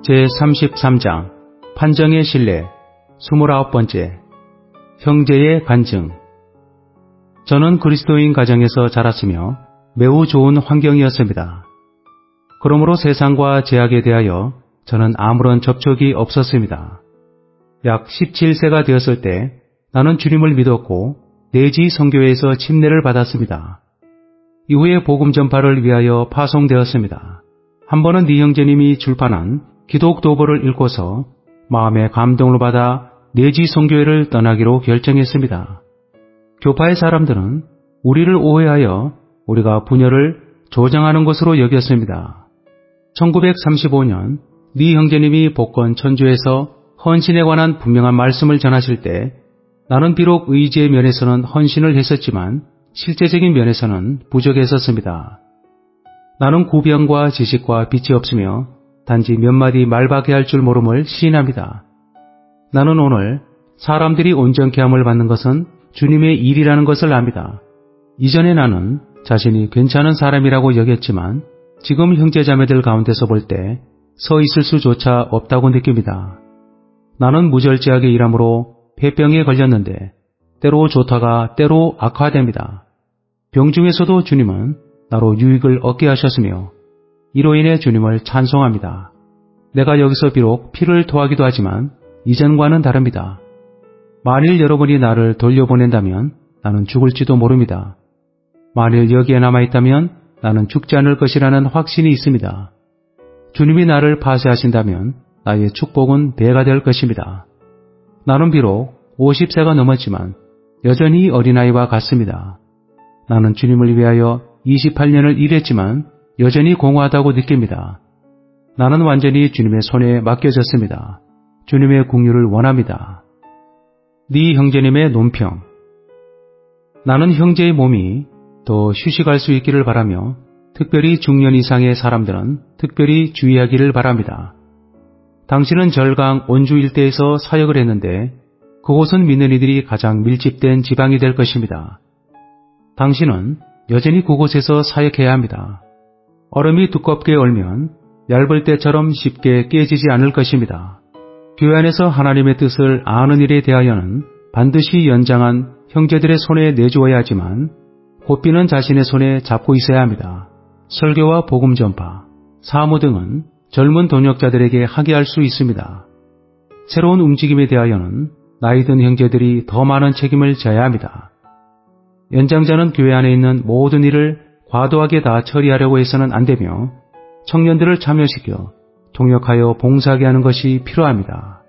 제33장 판정의 신뢰 29번째 형제의 간증. 저는 그리스도인 가정에서 자랐으며 매우 좋은 환경이었습니다. 그러므로 세상과 제약에 대하여 저는 아무런 접촉이 없었습니다. 약 17세가 되었을 때 나는 주님을 믿었고 내지 선교회에서 침례를 받았습니다. 이후에 복음 전파를 위하여 파송되었습니다. 한 번은 네 형제님이 출판한 기독 도보를 읽고서 마음의 감동을 받아 내지 선교회를 떠나기로 결정했습니다. 교파의 사람들은 우리를 오해하여 우리가 분열을 조장하는 것으로 여겼습니다. 1935년 네 형제님이 복권 천주에서 헌신에 관한 분명한 말씀을 전하실 때 나는 비록 의지의 면에서는 헌신을 했었지만 실제적인 면에서는 부족했었습니다. 나는 구병과 지식과 빛이 없으며 단지 몇 마디 말밖에 할 줄 모름을 시인합니다. 나는 오늘 사람들이 온전케 함을 받는 것은 주님의 일이라는 것을 압니다. 이전에 나는 자신이 괜찮은 사람이라고 여겼지만 지금 형제자매들 가운데서 볼 때 서 있을 수조차 없다고 느낍니다. 나는 무절제하게 일함으로 폐병에 걸렸는데 때로 좋다가 때로 악화됩니다. 병 중에서도 주님은 나로 유익을 얻게 하셨으며 이로 인해 주님을 찬송합니다. 내가 여기서 비록 피를 토하기도 하지만 이전과는 다릅니다. 만일 여러분이 나를 돌려보낸다면 나는 죽을지도 모릅니다. 만일 여기에 남아있다면 나는 죽지 않을 것이라는 확신이 있습니다. 주님이 나를 파쇄하신다면 나의 축복은 배가 될 것입니다. 나는 비록 50세가 넘었지만 여전히 어린아이와 같습니다. 나는 주님을 위하여 28년을 일했지만 여전히 공허하다고 느낍니다. 나는 완전히 주님의 손에 맡겨졌습니다. 주님의 긍휼을 원합니다. 네 형제님의 논평. 나는 형제의 몸이 더 휴식할 수 있기를 바라며 특별히 중년 이상의 사람들은 특별히 주의하기를 바랍니다. 당신은 절강 온주 일대에서 사역을 했는데 그곳은 믿는 이들이 가장 밀집된 지방이 될 것입니다. 당신은 여전히 그곳에서 사역해야 합니다. 얼음이 두껍게 얼면 얇을 때처럼 쉽게 깨지지 않을 것입니다. 교회 안에서 하나님의 뜻을 아는 일에 대하여는 반드시 연장한 형제들의 손에 내주어야 하지만 고삐는 자신의 손에 잡고 있어야 합니다. 설교와 복음 전파, 사무 등은 젊은 동역자들에게 하게 할 수 있습니다. 새로운 움직임에 대하여는 나이 든 형제들이 더 많은 책임을 져야 합니다. 연장자는 교회 안에 있는 모든 일을 과도하게 다 처리하려고 해서는 안 되며 청년들을 참여시켜 통역하여 봉사하게 하는 것이 필요합니다.